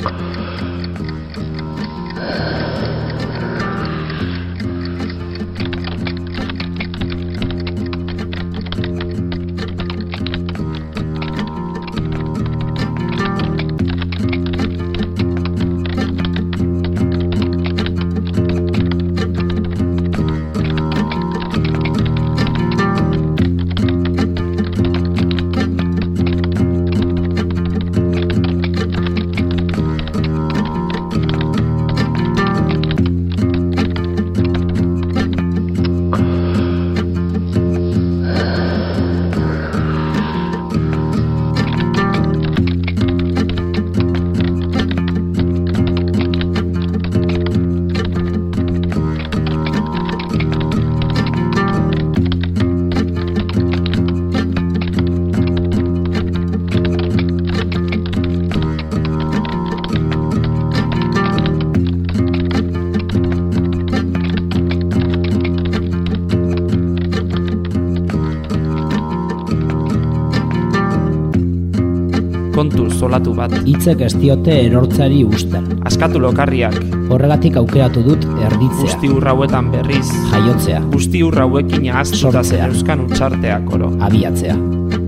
kontu zolatu bat. Hitzek ez diote erortzari usten. Askatu lokarriak. Horregatik aukeratu dut erditzea. Guzti urrauetan berriz. Jaiotzea. Guzti urrauekin ahaztuta zeneuzkan utxarteak oro. Abiatzea.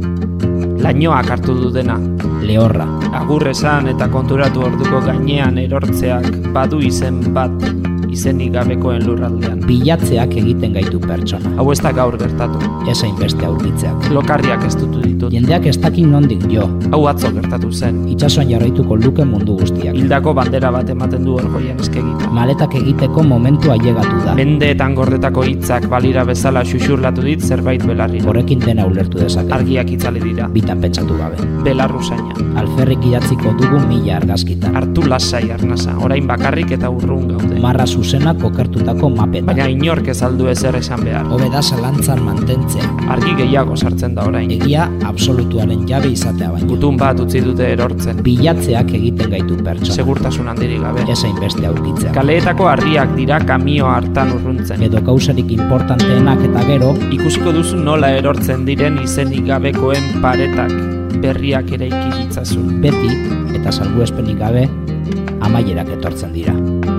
Lainoak hartu du dena. Lehorra. Agur esan eta konturatu orduko gainean erortzeak badu izen bat. Izenik gabekoen lurraldean. Bilatzeak egiten gaitu pertsona. Hau ez da gaur gertatu. Ezain beste aurkitzeak. Lokarriak ez dutu ditut. Jendeak ez dakin nondik jo. Hau atzo gertatu zen. Itsasoan jarraituko luke mundu guztiak. Hildako bandera bat ematen du orgoian eskegita. Maletak egiteko momentua ailegatu da. Mendeetan gordetako hitzak balira bezala xuxurlatu dit zerbait belarrira. Horrekin dena ulertu dezake. Argiak itzali dira. Bitan pentsatu gabe. Belarruzaina. Alferrik idatziko dugu 1000 argazkitan. Hartu lasai arnasa, orain bakarrik eta urrun gaude. Marra zuzena kokertutako mapetan. Baina inork ez aldu ezer esan behar. Hobe da zalantzan mantentzea. Argi gehiago sartzen da orain. Egia absolutuaren jabe izatea baino. Gutun bat utzi dute erortzen. Bilatzeak egiten gaitu pertsona. Segurtasun handirik gabe. Ezain beste aurkitzea. Kaleetako harriak dira kamio hartan urruntzen. Edo kausarik importanteenak eta gero ikusiko duzu nola erortzen diren izenik gabekoen paretak berriak eraiki ditzazun. Beti eta salbuespenik gabe amaierak etortzen dira.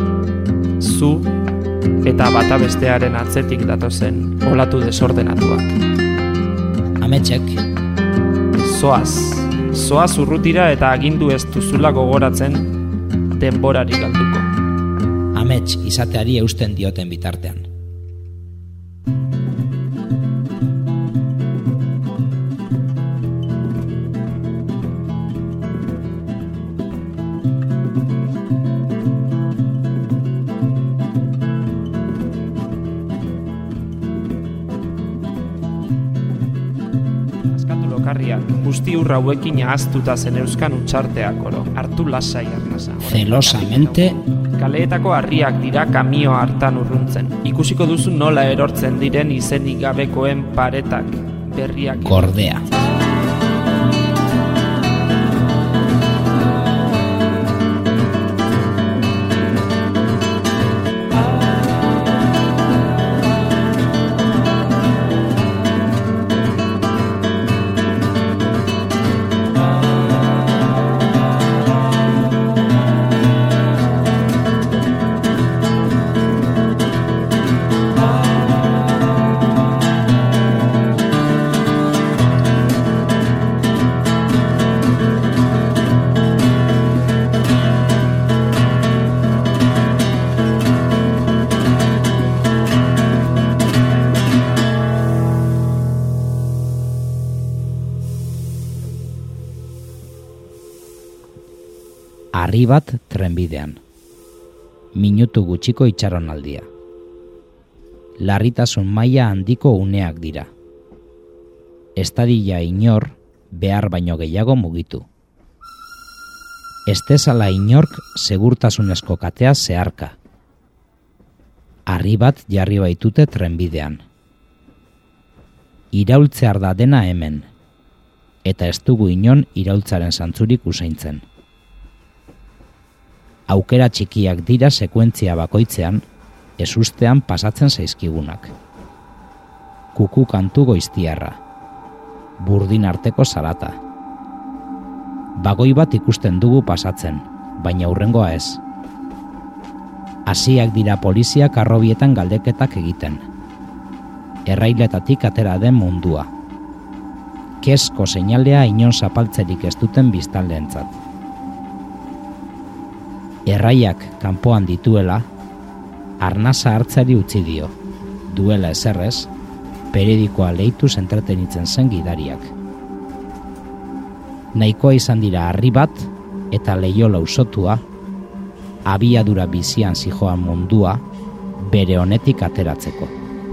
Zu eta bata bestearen atzetik datozen olatu desordenatuak. Ametsek. Zoaz urrutira eta agindu ez duzula gogoratzen denborari galduko. Amets izateari eusten dioten bitartean. Guzti urrauekin ahaztuta zeneuzkan utxarteak oro. Hartu lasai arnasa. Zelosamente. Kaleetako harriak dira kamio hartan urruntzen. Ikusiko duzu nola erortzen diren izenik gabekoen paretak berriak. Gordea. Harri bat trenbidean. Minutu gutxiko itxaronaldia. Larritasun maila handiko uneak dira. Estadila inor behar baino gehiago mugitu. Estezala inork segurtasunezko katea zeharka. Harri bat jarri baitute trenbidean. Iraultzear da dena hemen, eta ez dugu inon iraultzaren zantzurik usaintzen. Aukera txikiak dira sekuentzia bakoitzean, ezustean pasatzen zaizkigunak. Kuku kantu goiztiarra. Burdin arteko zarata. Bagoi bat ikusten dugu pasatzen, baina hurrengoa ez. Hasiak dira poliziak harrobietan galdeketak egiten. Errailetatik atera den mundua. Kezko seinalea inon zapaltzerik ez duten biztanleentzat. Erraiak kanpoan dituela, arnasa hartzari utzi dio. Duela eserrez, periodikoa lehituz entretenitzen zen gidariak. Nahikoa izan dira harri bat eta leiho lausotua, abiadura bizian zijoan mundua bere honetik ateratzeko.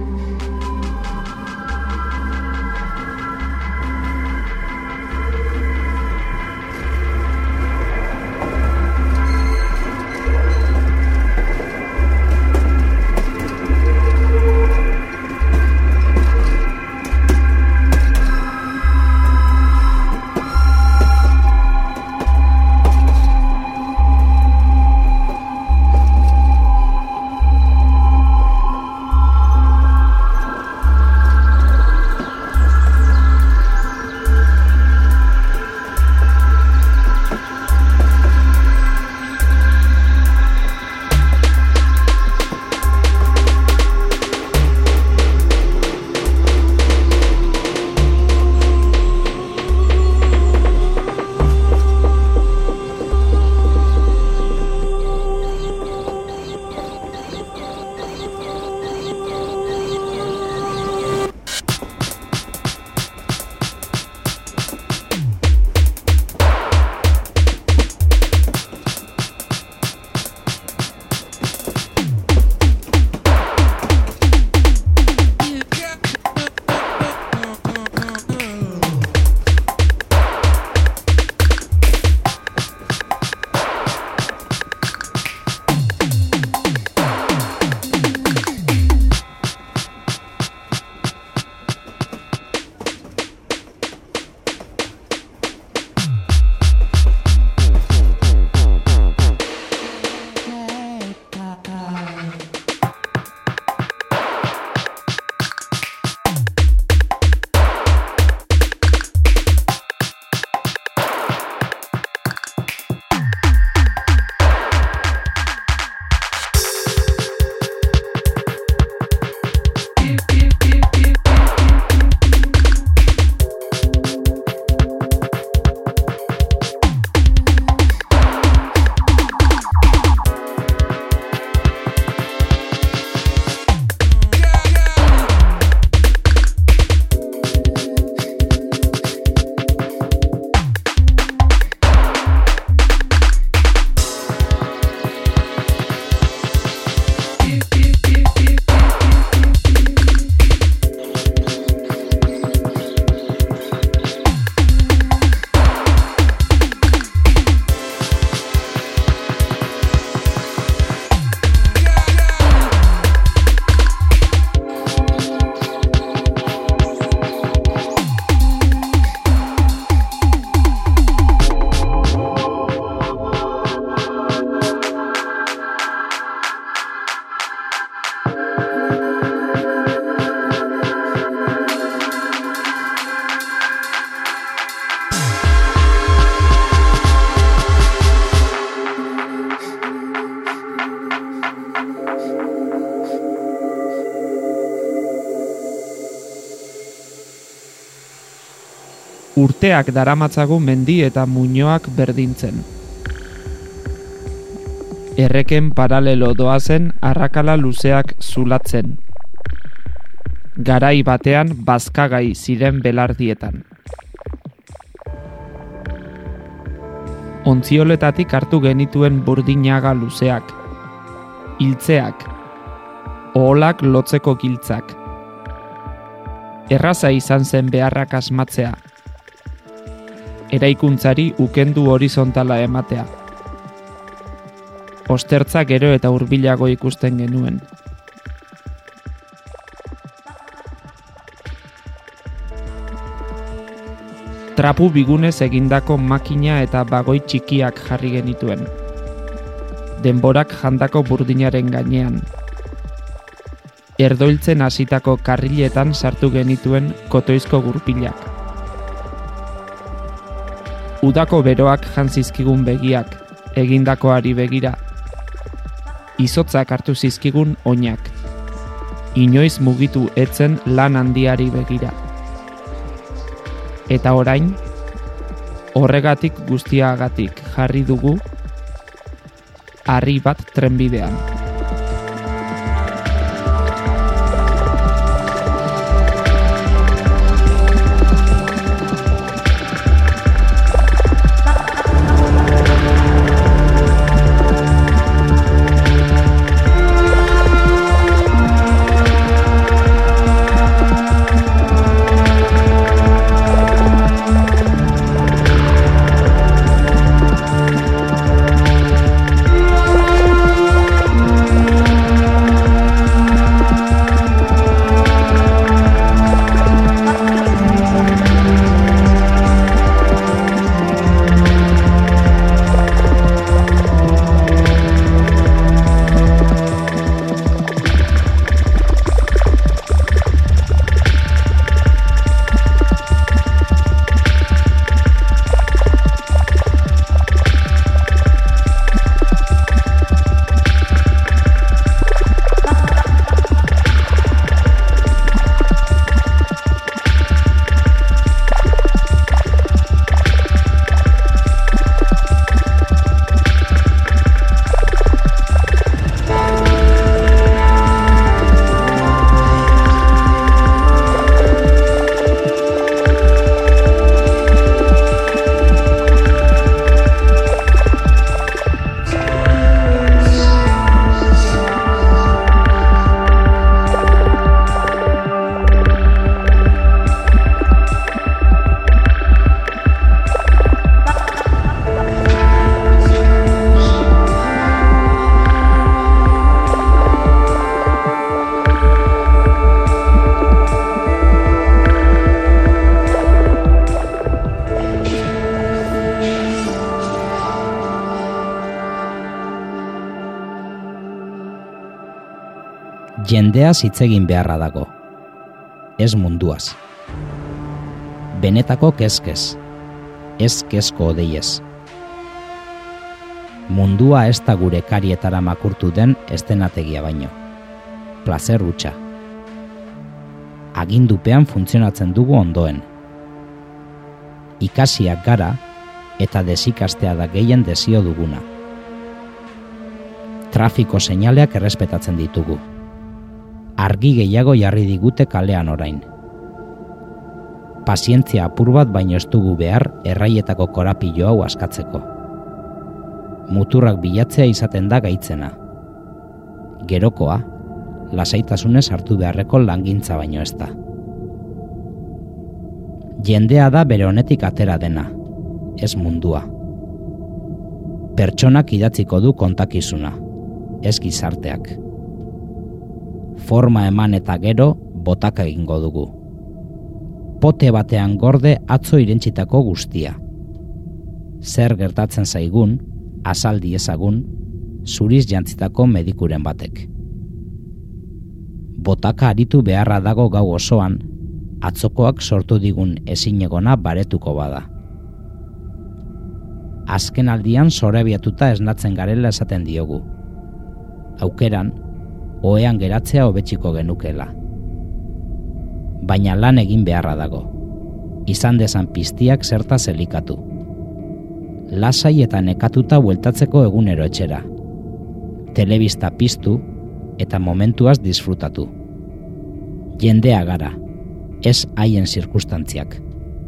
Urteak daramatzagu mendi eta muinoak berdintzen. Erreken paralelo doazen arrakala luzeak zulatzen. Garai batean bazkagai ziren belardietan. Ontzioletatik hartu genituen burdinaga luzeak, hiltzeak, oholak lotzeko giltzak. Erraza izan zen beharrak asmatzea. Eraikuntzari ukendu horizontala ematea. Ostertza gero eta hurbilago ikusten genuen. Trapu bigunez egindako makina eta bagoi txikiak jarri genituen. Denborak jandako burdinaren gainean. Erdoiltzen hasitako karriletan sartu genituen kotoizko gurpilak. Udako beroak jantzizkigun begiak, egindakoari begira. Izotzak hartu zizkigun oinak. Inoiz mugitu etzen lan handiari begira. Eta orain, horregatik guztiagatik jarri dugu harri bat trenbidean. Jendeaz hitz egin beharra dago, ez munduaz. Benetako kezkez, ez kezko odeiez. Mundua ez da gure karietara makurtu den estenategia baino. Plazer hutsa. Agindupean funtzionatzen dugu ondoen. Ikasiak gara eta desikastea da gehien desio duguna. Trafiko seinaleak errespetatzen ditugu. Argi gehiago jarri digute kalean orain. Pazientzia apur bat baino ez dugu behar erraietako korapilo hau askatzeko. Muturrak bilatzea izaten da gaitzena. Gerokoa, lasaitasunez hartu beharreko langintza baino ez da. Jendea da bere honetik atera dena, ez mundua. Pertsonak idatziko du kontakizuna, ez gizarteak. Forma eman eta gero botaka egingo dugu. Pote batean gorde atzo irentsitako guztia. Zer gertatzen zaigun, azaldi ezagun, zuriz jantzitako medikuren batek. Botaka aritu beharra dago gau osoan, atzokoak sortu digun ezinegona baretuko bada. Azken aldian zorabiatuta esnatzen garela esaten diogu. Aukeran, ohean geratzea hobetsiko genukela. Baina lan egin beharra dago. Izan dezan piztiak zertaz elikatu. Lasai eta nekatuta bueltatzeko egunero etxera. Telebista piztu eta momentuaz disfrutatu. Jendea gara, ez haien zirkustantziak.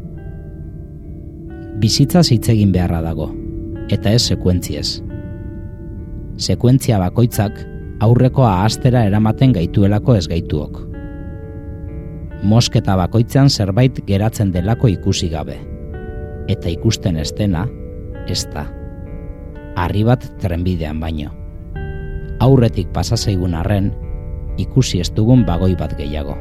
Bizitzaz hitz egin beharra dago, eta ez sekuentziez. Sekuentzia bakoitzak aurreko ahastera eramaten gaituelako ez gaituok. Mosketa bakoitzean zerbait geratzen delako ikusi gabe. Eta ikusten ez dena, ez da. Harri bat trenbidean baino. Aurretik pasa zaigun arren, ikusi ez dugun bagoi bat gehiago.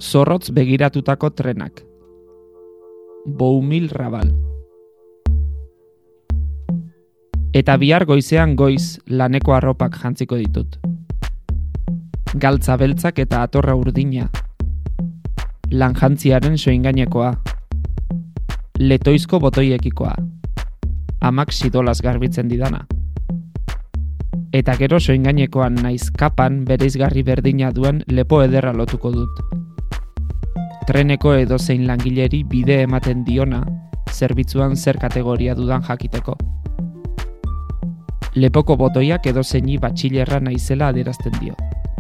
zorrotz begiratutako trenak. Boumil Rabal. Eta bihar goizean goiz laneko arropak jantziko ditut. Galtza beltzak eta atorra urdina. Lanjantziaren soingainekoa. Letoizko botoiekikoa. Amak sidolaz garbitzen didana. Eta gero soingainekoan naiz kapan bereizgarri berdina duen lepo ederra lotuko dut. Treneko edozein langileri bide ematen diona, zerbitzuan zer kategoria dudan jakiteko. Lepoko botoiak edozeini batxilerra naizela adierazten dio.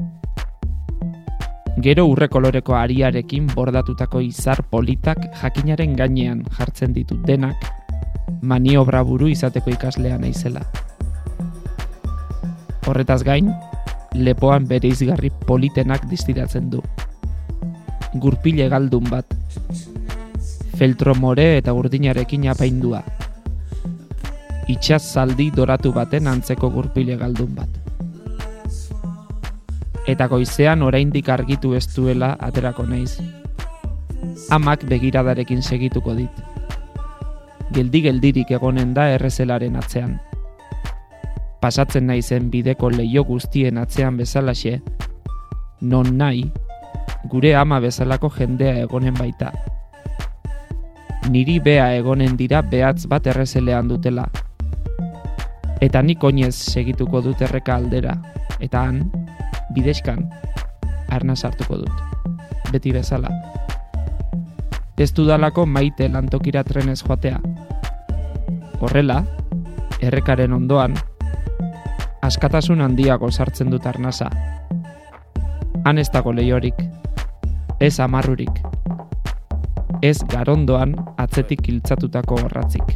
Gero urre koloreko ariarekin bordatutako izar politak jakinaren gainean jartzen ditut denak, maniobra buru izateko ikaslea naizela. Horretaz gain, lepoan bereizgarri politenak distiratzen du. Gurpile galdun bat. Feltro more eta urdinarekin apaindua. Itxaz zaldi doratu baten antzeko gurpile galdun bat. Eta goizean oraindik argitu ez duela aterako naiz. Amak begiradarekin segituko dit. Geldi-geldirik egonen da errezelaren atzean. Pasatzen naizen bideko leiho guztien atzean bezalaxe, non nahi, gure ama bezalako jendea egonen baita. Niri bea egonen dira behatz bat errezelean dutela. Eta nik oinez segituko dut erreka aldera, eta han, bidexkan, arna sartuko dut. Beti bezala. Ez dudalako maite lantokira trenez joatea. Horrela, errekaren ondoan, askatasun handiago sartzen dut arnasa. Han ez dago lehiorik, ez amarrurik, ez garondoan atzetik iltzatutako horratzik.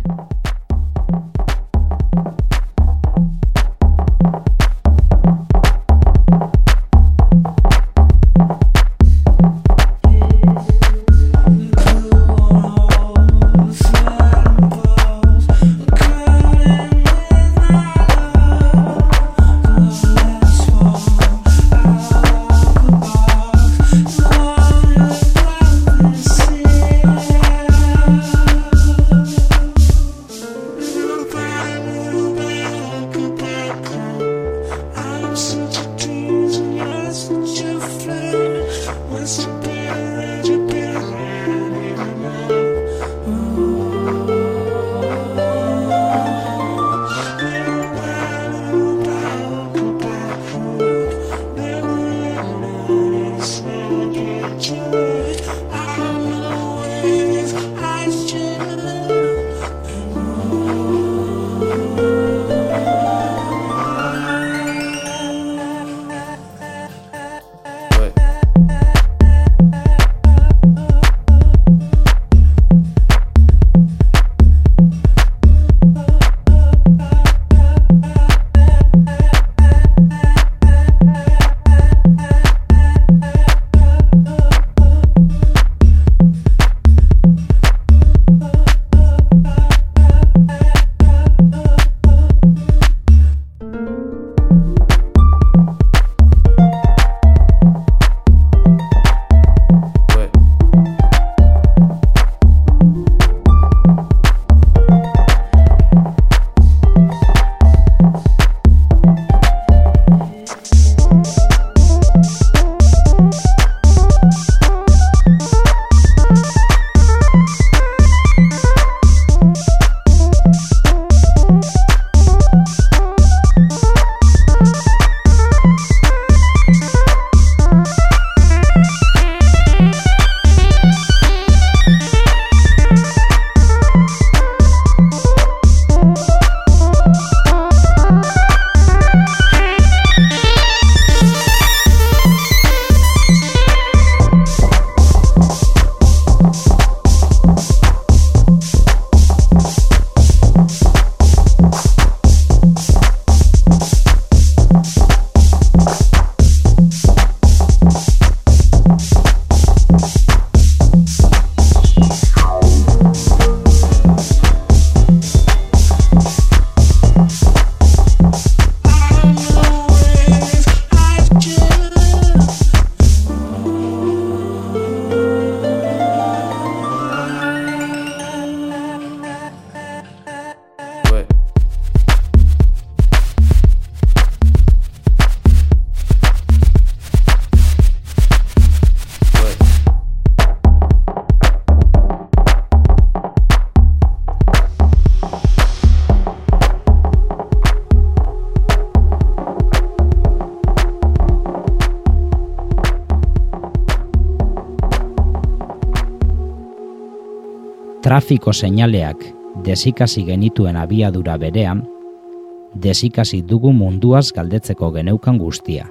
Trafiko seinaleak desikasi genituen abiadura berean, desikasi dugu munduaz galdetzeko geneukan guztia.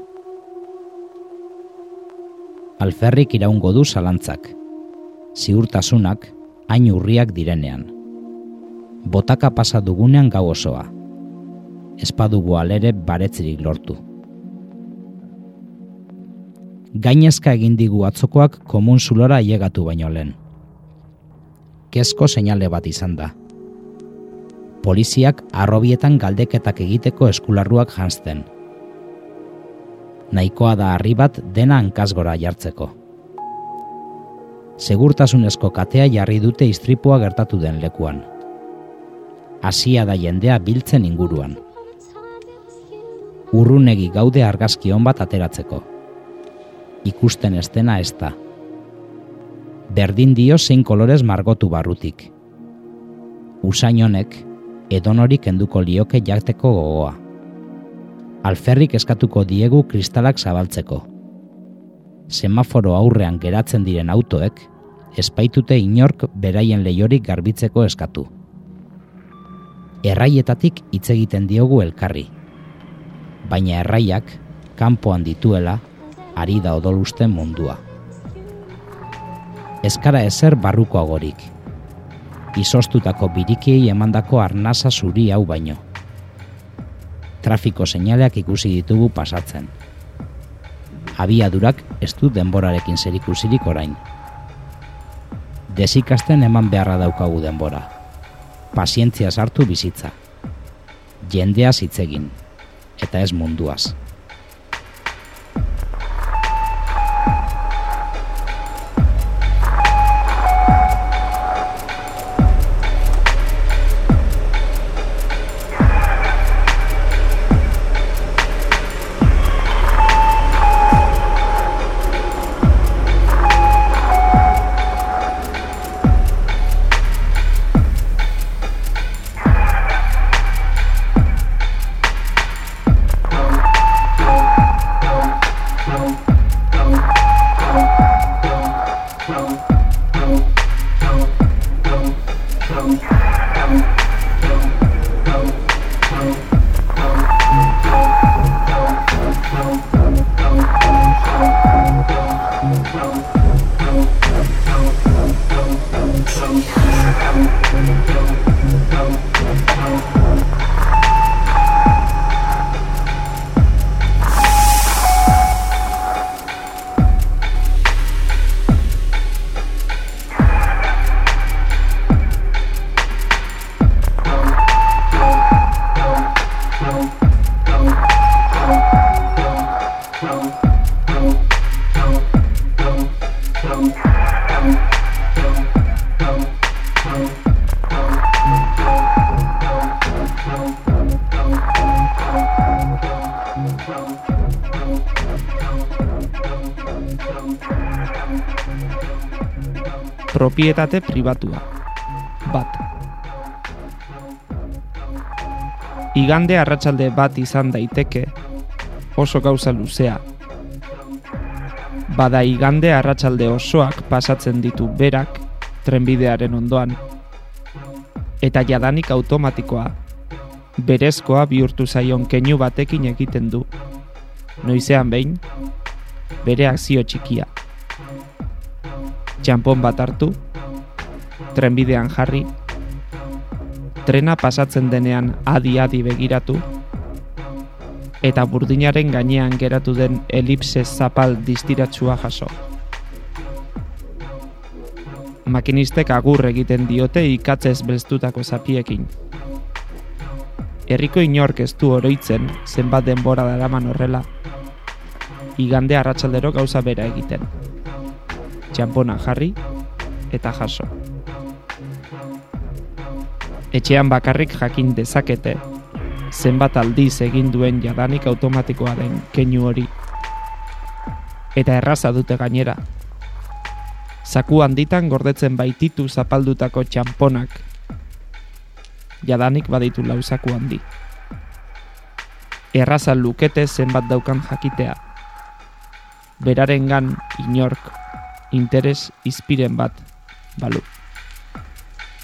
Alferrik iraungo du zalantzak, ziurtasunak hain urriak direnean. Botaka pasa dugunean gau osoa, espadugu alere baretzirik lortu. Gainezka egin digu atzokoak komun zulora ailegatu baino lehen. Kezko seinale bat izan da. Poliziak harrobietan galdeketak egiteko eskularruak janzten. Nahikoa da harri bat dena hankasgora jartzeko. Segurtasunezko katea jarri dute istripua gertatu den lekuan. Hasia da jendea biltzen inguruan. Urrunegi gaude argazki on bat ateratzeko. Ikusten ez dena ez da. Berdin dio zein kolorez margotu barrutik. Usain honek edonori kenduko lioke jateko gogoa. Alferrik eskatuko diegu kristalak zabaltzeko. Semaforo aurrean geratzen diren autoek espaitute inork beraien leiorik garbitzeko eskatu. Erraietatik hitz egiten diogu elkarri. Baina erraiak kanpoan dituela ari da odolusten mundua. Eskara ezer barrukoagorik. Izoztutako birikiei emandako arnasa zuri hau baino. Trafiko seinaleak ikusi ditugu pasatzen. Abiadurak ez du denborarekin zerikusirik orain. Desikasten eman beharra daukagu denbora. Pazientzia sartu bizitza. Jendeaz hitz egin, eta ez munduaz. Propietate pribatua. Bat. Igande arratsalde bat izan daiteke, oso gauza luzea. Bada igande arratsalde osoak pasatzen ditu berak trenbidearen ondoan. Eta jadanik automatikoa, berezkoa bihurtu zaion keinu batekin egiten du. Noizean behin, bere akzio txikia. Txanpon bat hartu, trenbidean jarri, trena pasatzen denean adi-adi begiratu, eta burdinaren gainean geratu den elipse zapal distiratsua jaso. Makinistek agur egiten diote ikatzez belztutako zapiekin. Herriko inork ez du oroitzen zenbat denbora daraman horrela, igande arratsaldero gauza bera egiten. Txanpona jarri eta jaso. Etxean bakarrik jakin dezakete zenbat aldiz egin duen jadanik automatikoa den keinu hori. Eta erraza dute gainera. Zaku handitan gordetzen baititu zapaldutako txanponak. Jadanik baditu lau zaku handi. Erraza lukete zenbat daukan jakitea. Berarengan inork interes izpiren bat balu.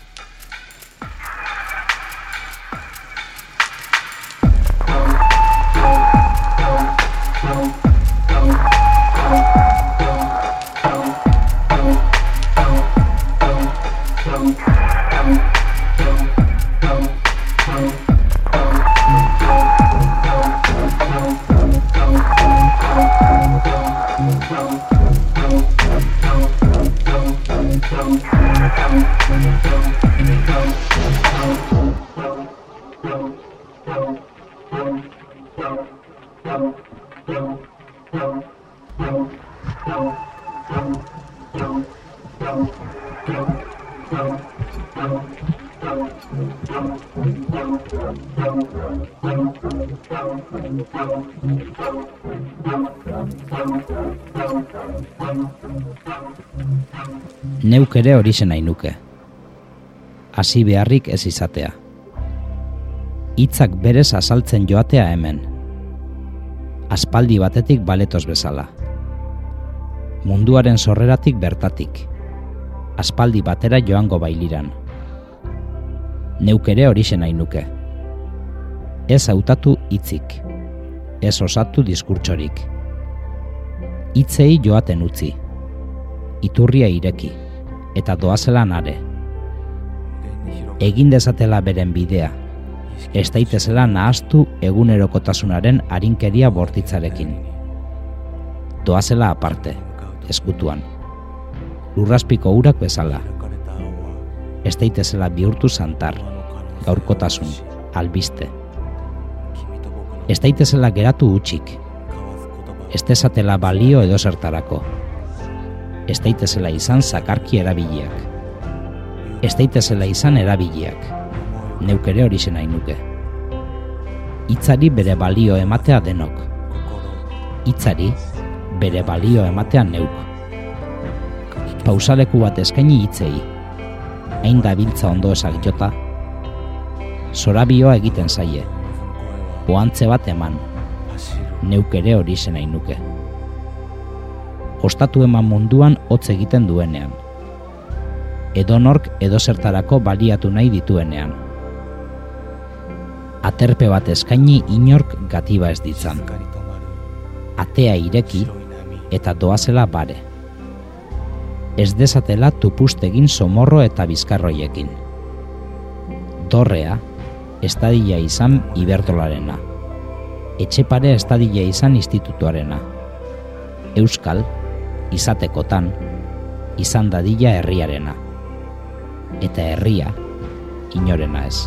Neuk ere horixe nahi nuke. Hasi beharrik ez izatea. Hitzak berez azaltzen joatea hemen. Aspaldi batetik baletoz bezala. Munduaren sorreratik bertatik. Aspaldi batera joango bailiran. Neuk ere horixe nahi nuke. Ez hautatu hitzik. Ez osatu diskurtsorik. Hitzei joaten utzi. Iturria ireki. Eta doazela nare. Egin dezatela beren bidea. Ez daitezela nahaztu egunerokotasunaren arinkeria bortitzarekin. Doazela aparte, eskutuan. Lurrazpiko urak bezala. Ez daitezela bihurtu santar, gaurkotasun, albiste. Ez daitezela geratu utxik. Ez dezatela balio edozertarako. Ez daitezela izan zakarki erabiliak. Ez daitezela izan erabiliak. Neuk ere horixe nahi nuke. Hitzari bere balio ematea denok. Hitzari bere balio ematea neuk. Pausaleku bat eskaini hitzei. Hain dabiltza ondo esak jota. Zorabioa egiten zaie. Ohantze bat eman. Neuk ere horixe nahi nuke. Ostatu eman munduan hotz egiten duenean. Edonork edozertarako baliatu nahi dituenean. Aterpe bat eskaini inork gatiba ez ditzan. Atea ireki eta doazela bare. Ez dezatela tupustegin somorro eta bizkarroiekin. Dorrea, estadia izan Ibertolarena. Etxepare estadia izan institutuarena. Euskal, izatekotan, izan dadila herriarena. Eta herria, inorena ez.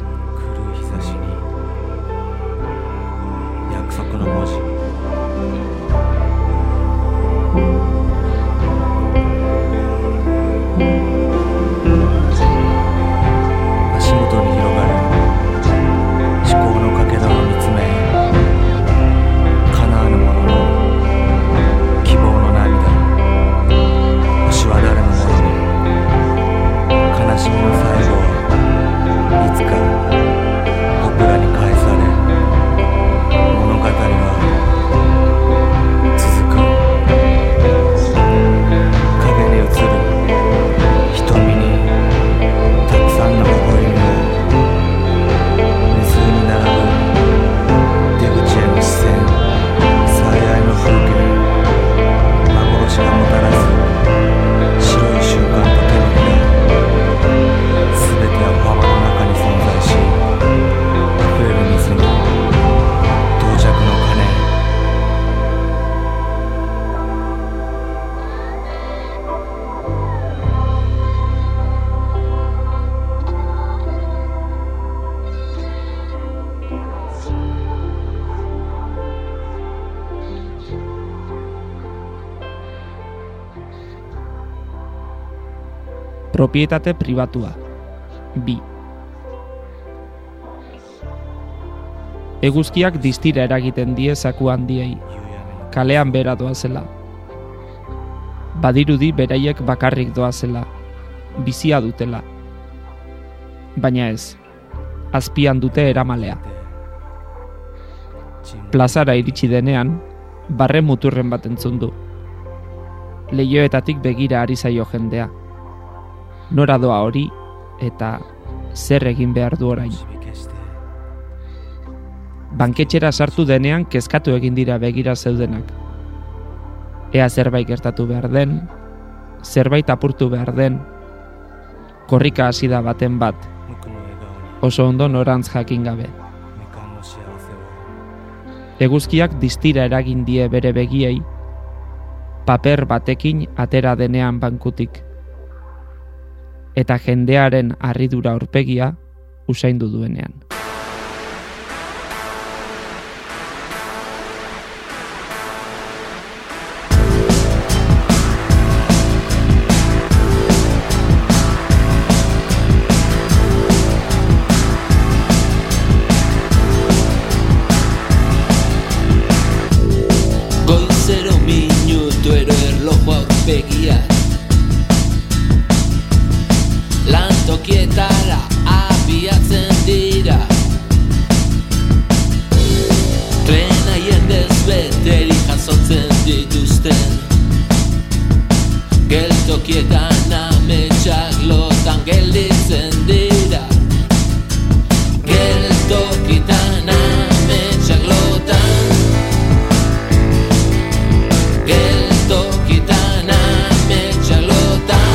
Propietate pribatua. 2. Eguzkiak distira eragiten die zaku handiei, kalean bera doazela. Badirudi beraiek bakarrik doazela, bizia dutela. Baina ez, azpian dute eramalea. Plazara iritsi denean, barre muturren bat entzun du. Leihoetatik begira ari zaio jendea. Nora doa hori eta zer egin behar du orain. Banketxera sartu denean kezkatu egin dira begira zeudenak. Ea zerbait gertatu behar den, zerbait apurtu behar den, korrika hasi da baten bat, oso ondo norantz jakin gabe. Eguzkiak distira eragin die bere begiei, paper batekin atera denean bankutik. Eta jendearen harridura aurpegia usaindu duenean. begiak lantokietara abiatzen dira. Trena jendez beterik jasotzen dituzten, geltokietan ametsak lotan gelditzen dira. Geltokitan ametsak lotan, geltokitan ametsak lotan.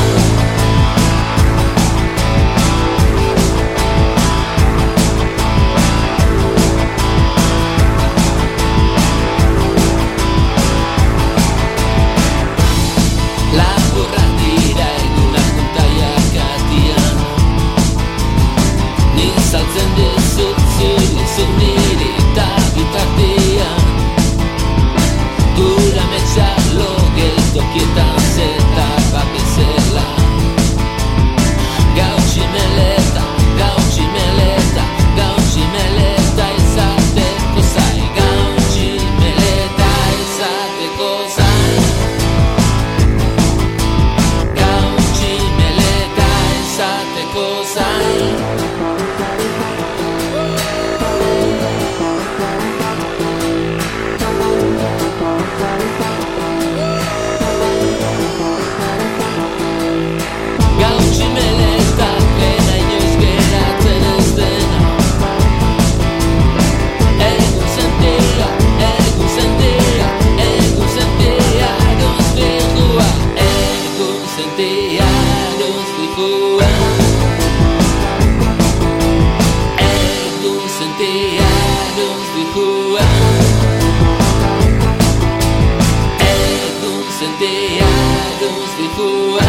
Laburrak dira egunak untaiak atian, nik saltzen dizut zilizut niri eta bitartian. Gura metxak lo geltokietan zeta babizela. Gautxi meleta, gautxi meleta, gautxi meleta izateko zai. Gautxi meleta izateko zai. Gautxi meleta izateko zai. Gautxi meleta pena inoiz geratzen ez dena. Egun sentia, egun sentia, egun sentia duzbildua. Egun sentia duzbildua. Egun sentia duzbildua. Egun sentia duzbildua.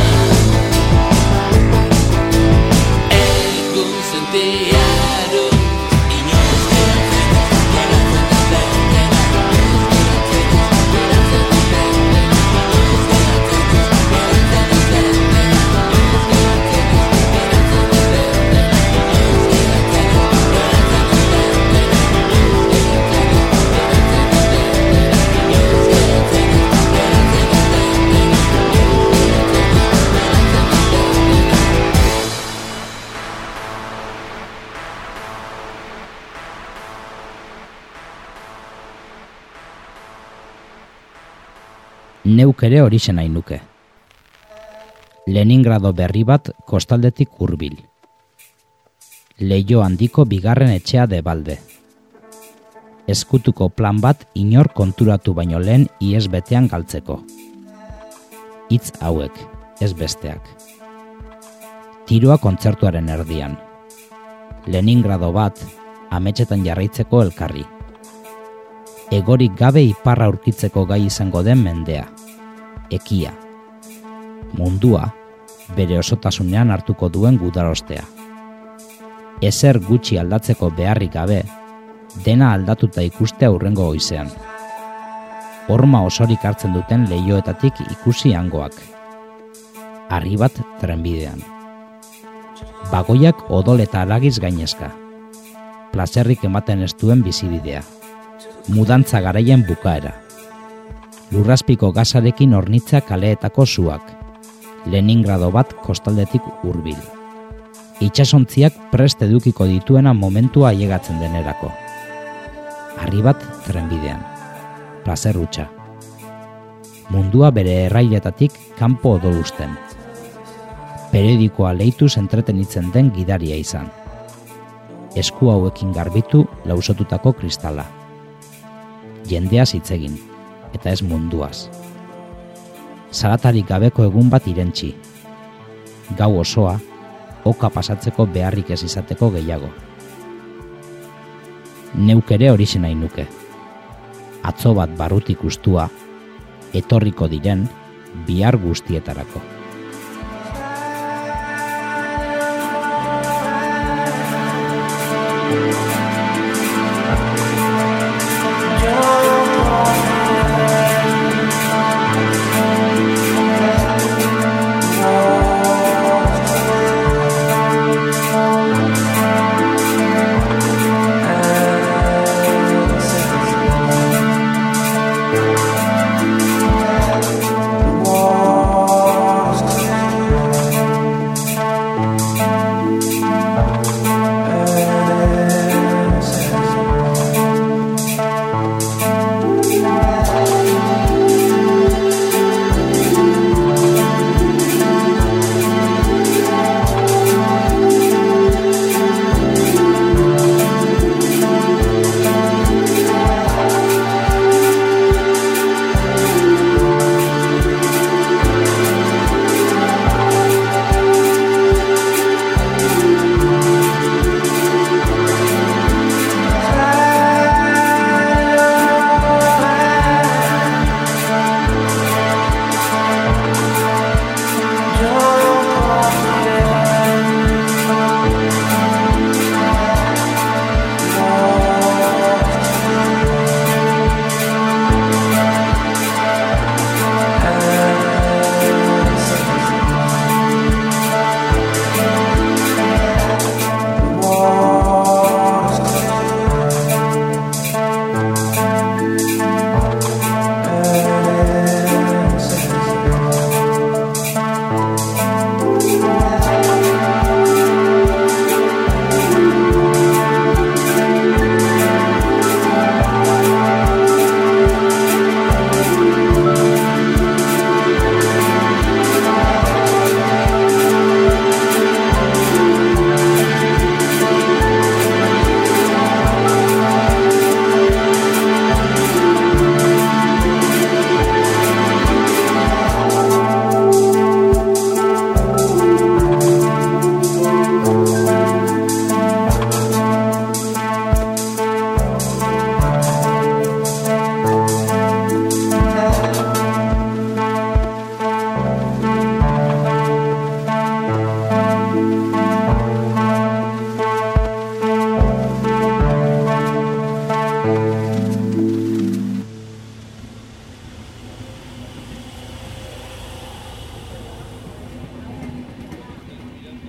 Egun sentia inoiz Neuk ere horixe nahi nuke. Leningrado berri bat kostaldetik hurbil. Leiho handiko bigarren etxea debalde. Ezkutuko plan bat inor konturatu baino lehen ihes betean galtzeko. Hitz hauek, ez besteak. Tiroa kontzertuaren erdian. Leningrado bat, ametsetan jarraitzeko elkarri. Egorik gabe iparra aurkitzeko gai izango den mendea. Ekia. Mundua, bere osotasunean hartuko duen gudarostea. Ezer gutxi aldatzeko beharrik gabe, dena aldatuta ikustea hurrengo goizean. Horma osorik hartzen duten leihoetatik ikusi hangoak. Harri bat trenbidean. Bagoiak odol eta halagiz gainezka. Plazerrik ematen ez duen bizibidea. Mudantza garaien bukaera. Lurrazpiko gasarekin hornitza kaleetako suak. Leningrado bat kostaldetik hurbil. Itsasontziak prest edukiko dituena momentua ailegatzen denerako. Harri bat trenbidean. Plazer hutsa. Mundua bere errailetatik kanpo odolusten. Periodikoa leituz entretenitzen den gidaria izan. Esku hauekin garbitu lausotutako kristala. Jendeaz hitz egin, eta ez munduaz. Zaratarik gabeko egun bat irentsi. Gau osoa, oka pasatzeko beharrik ez izateko gehiago. Neuk ere horixe nahi nuke. Atzo bat barrutik ustua, etorriko diren bihar guztietarako. war.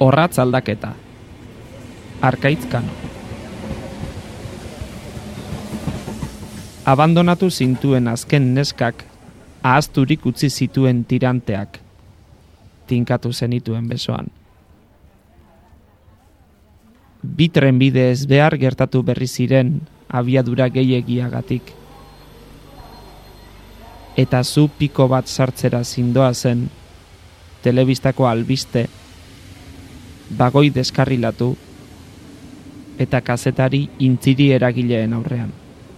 Orratz aldaketa. Arkaitz Kano. Abandonatu zintuen azken neskak, ahazturik utzi zituen tiranteak, tinkatu zenituen besoan. Bi trenbide ez behar gertatu berri ziren abiadura gehiegiagatik. Eta zu piko bat sartzera zindoa zen, telebistako albiste, bagoi deskarrilatu, eta kazetari intziri eragileen aurrean.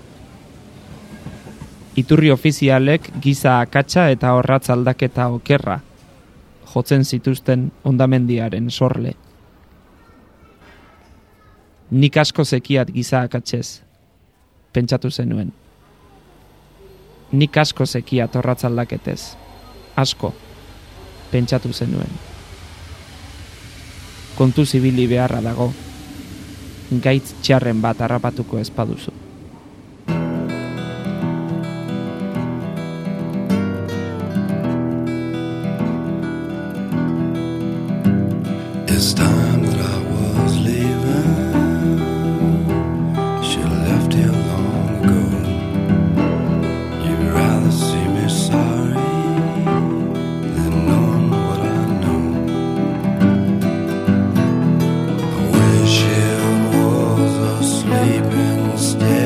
Iturri ofizialek giza akatsa eta orratz aldaketa okerra jotzen zituzten hondamendiaren sorle. Nik asko zekiat giza akatsez, pentsatu zenuen. Nik asko zekiat orratz aldaketez, asko, pentsatu zenuen. Kontu zibili beharra dago, gaitz txarren bat harrapatuko ez baduzu. It's time that I was leaving. Should have left here long ago. You'd rather see me sorry than knowing what I know. I wish it was asleep instead.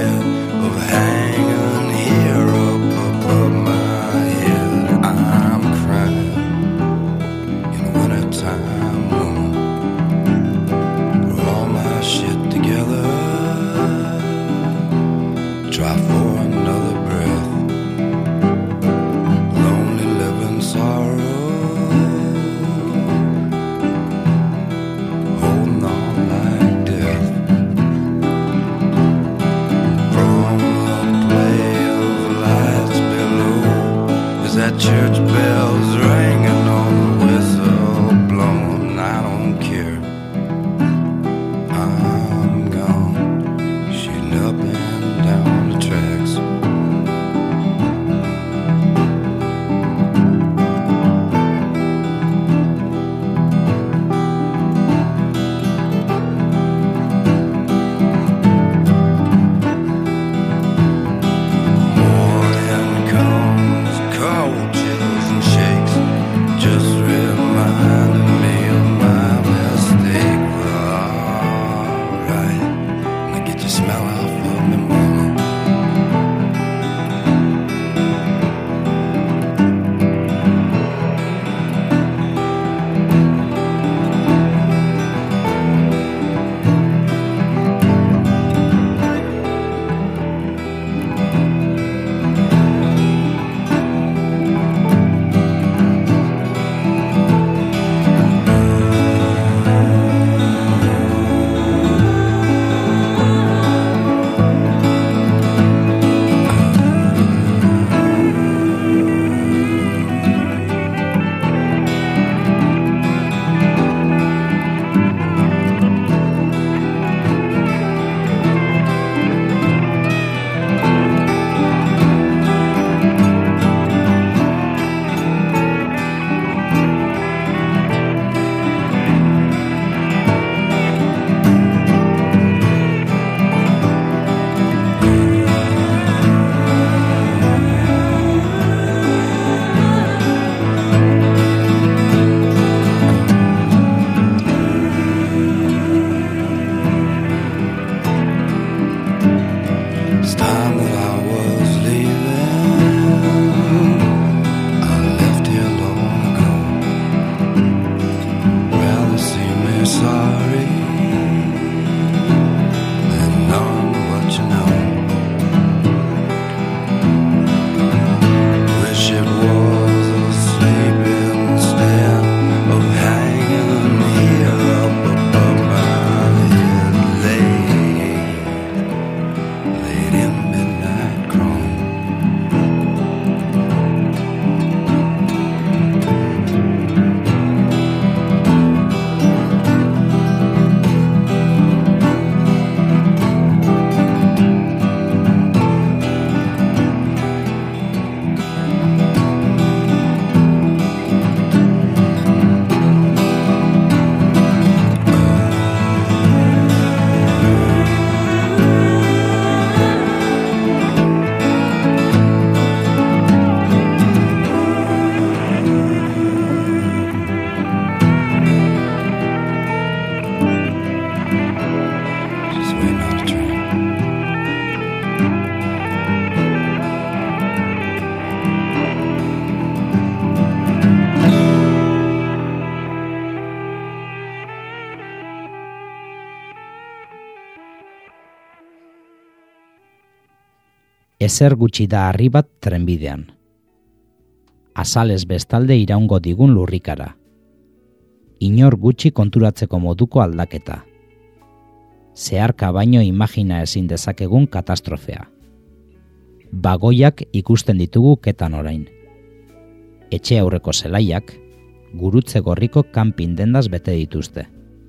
Ezer gutxi da harri bat trenbidean. Azalez bestalde iraungo digun lurrikara. Inor gutxi konturatzeko moduko aldaketa. Zeharka baino imagina ezin dezakegun katastrofea. Bagoiak ikusten ditugu ketan orain. Etxe aurreko zelaiak, gurutze gorriko kanpin dendaz bete dituzte.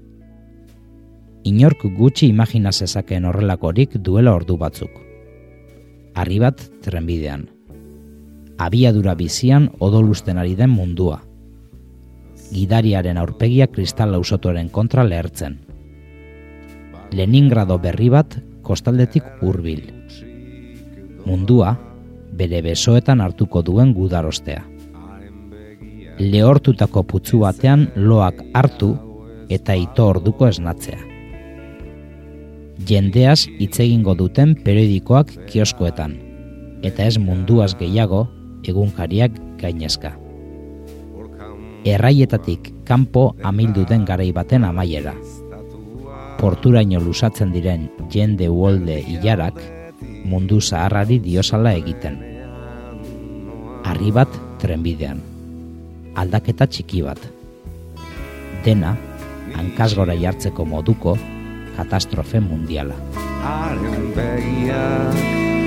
Inork gutxi imagina zezakeen horrelakorik duela ordu batzuk. Harri bat trenbidean. Abiadura bizian odolusten ari den mundua. Gidariaren aurpegia kristal lausotoren kontra lehertzen. Leningrado berri bat kostaldetik hurbil. Mundua bere besoetan hartuko duen gudarostea. Lehortutako putzu batean loak hartu eta ito orduko esnatzea. Jendeaz hitz egingo duten periodikoak kioskoetan, eta ez munduaz gehiago egunkariak gainezka. Erraietatik kanpo amildu den garai baten amaiera. Porturaino lusatzen diren jende uholde ilarak mundu zaharrari diosala egiten. Harri bat trenbidean. Aldaketa txiki bat. Dena, hankasgora jartzeko moduko katastrofe mundiala. Haren begiak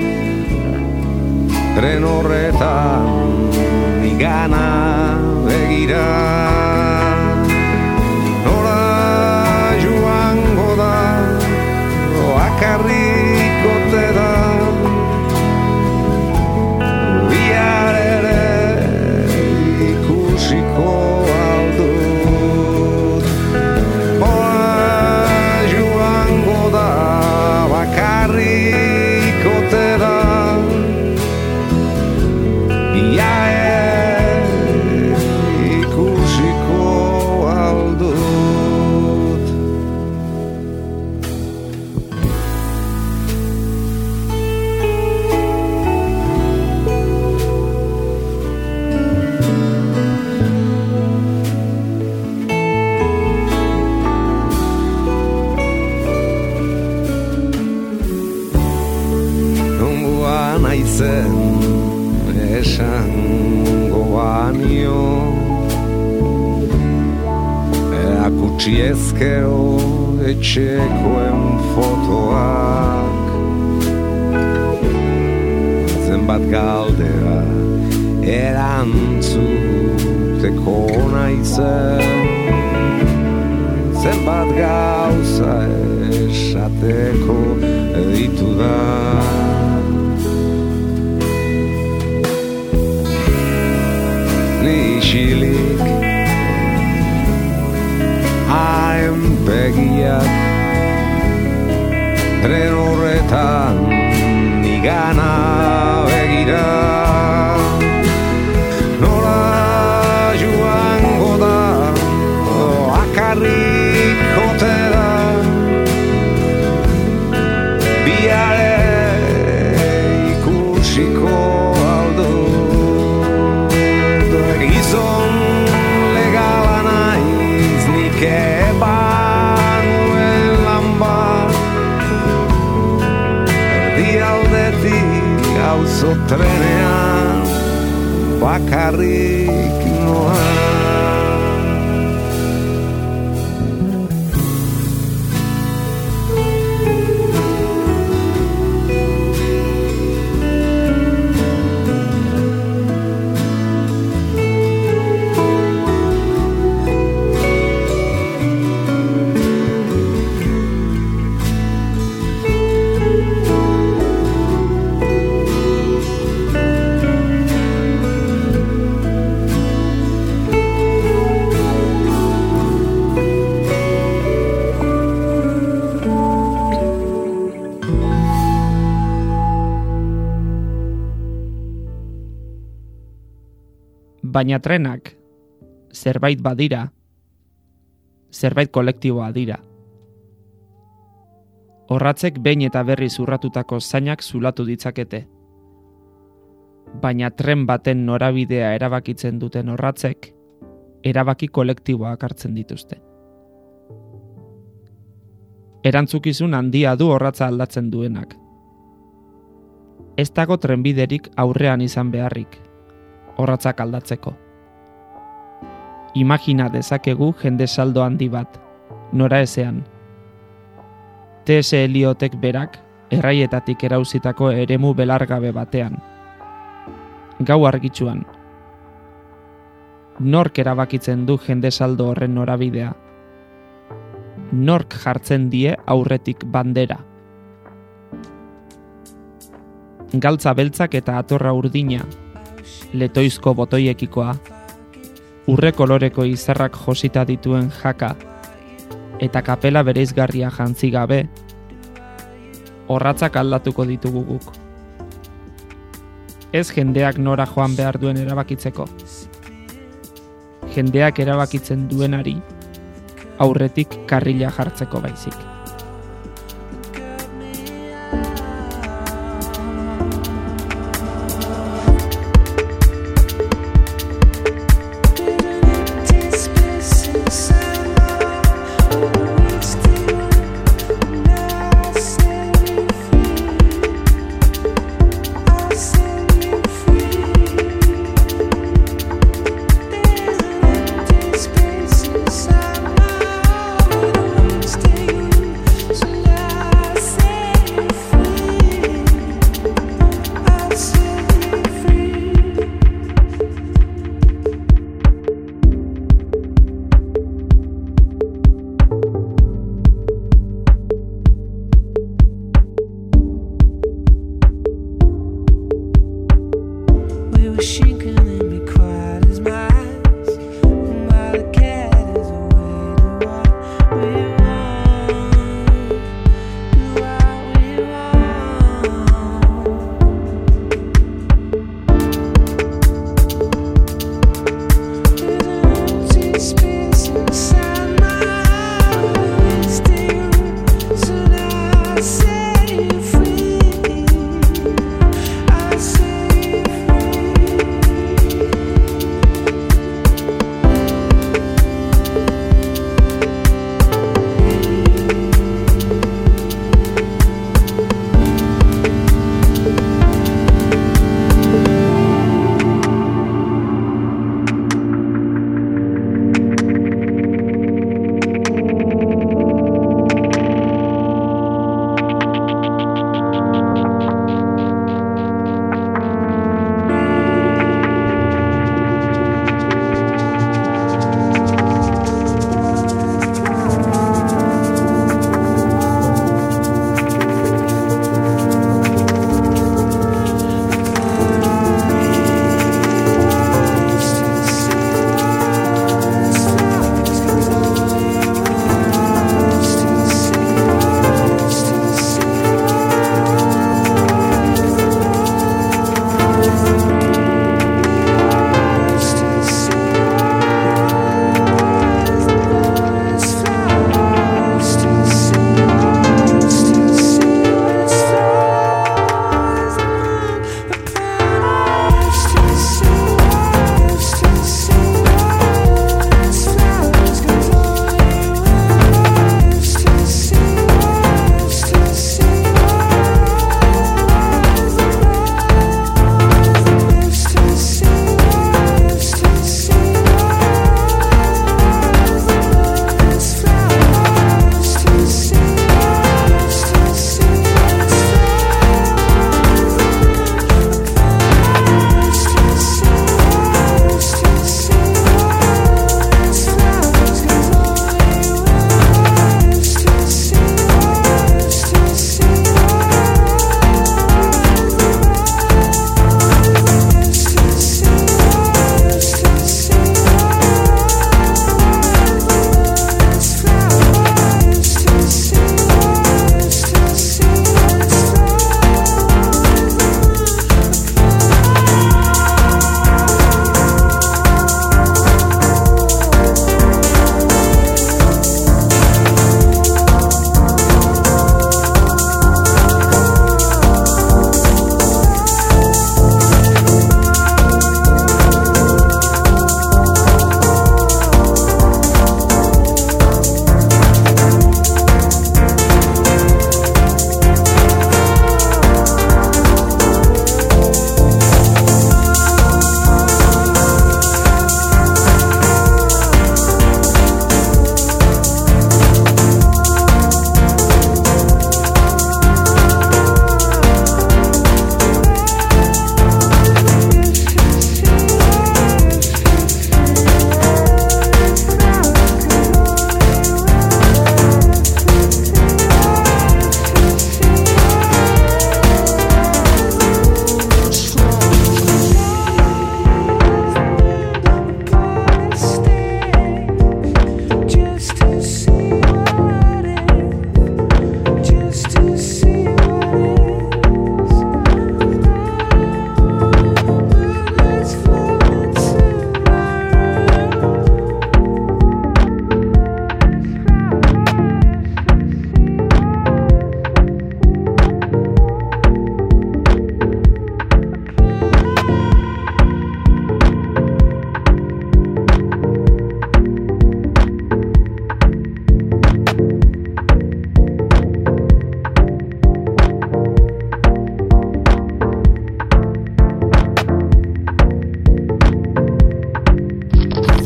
tren horretan nigana begira nora joango da akarrik ote da bihar ere ikusiko aldut moa joango da bakarrik ote da bihar ikusiko aldut. Nongoa naizen esango banio erakutsi ezkero etxekoen fotoak zenbat galdera erantzuteko naizen zenbat gauza esateko ditu da isilik haren begiak tren horretan nigana begira nora joango da akarrik ote da bihar ikusiko gizon legala naiz nik ebanuen lan bat erdialdetik auzo trenean bakarrik noa. Baina trenak zerbait badira, zerbait kolektiboa dira. Orratzek behin eta berriz urratutako zainak zulatu ditzakete. Baina tren baten norabidea erabakitzen duten orratzek, erabaki kolektiboak hartzen dituzte. Erantzukizun handia du orratza aldatzen duenak. Ez dago trenbiderik aurrean izan beharrik, orratzak aldatzeko. Imagina dezakegu jende saldo handi bat, nora ezean. T.S. Eliotek berak erraietatik erauzitako eremu belargabe batean. Gau argitsuan. Nork erabakitzen du jende saldo horren norabidea? Nork jartzen die aurretik bandera? Galtza beltzak eta atorra urdina, letoizko botoiekikoa, urre koloreko izarrak josita dituen jaka, eta kapela bereizgarria jantzi gabe, orratzak aldatuko ditugu guk. Ez jendeak nora joan behar duen erabakitzeko. Jendeak erabakitzen duenari, aurretik karrila jartzeko baizik.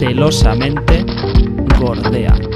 celosamente gordea.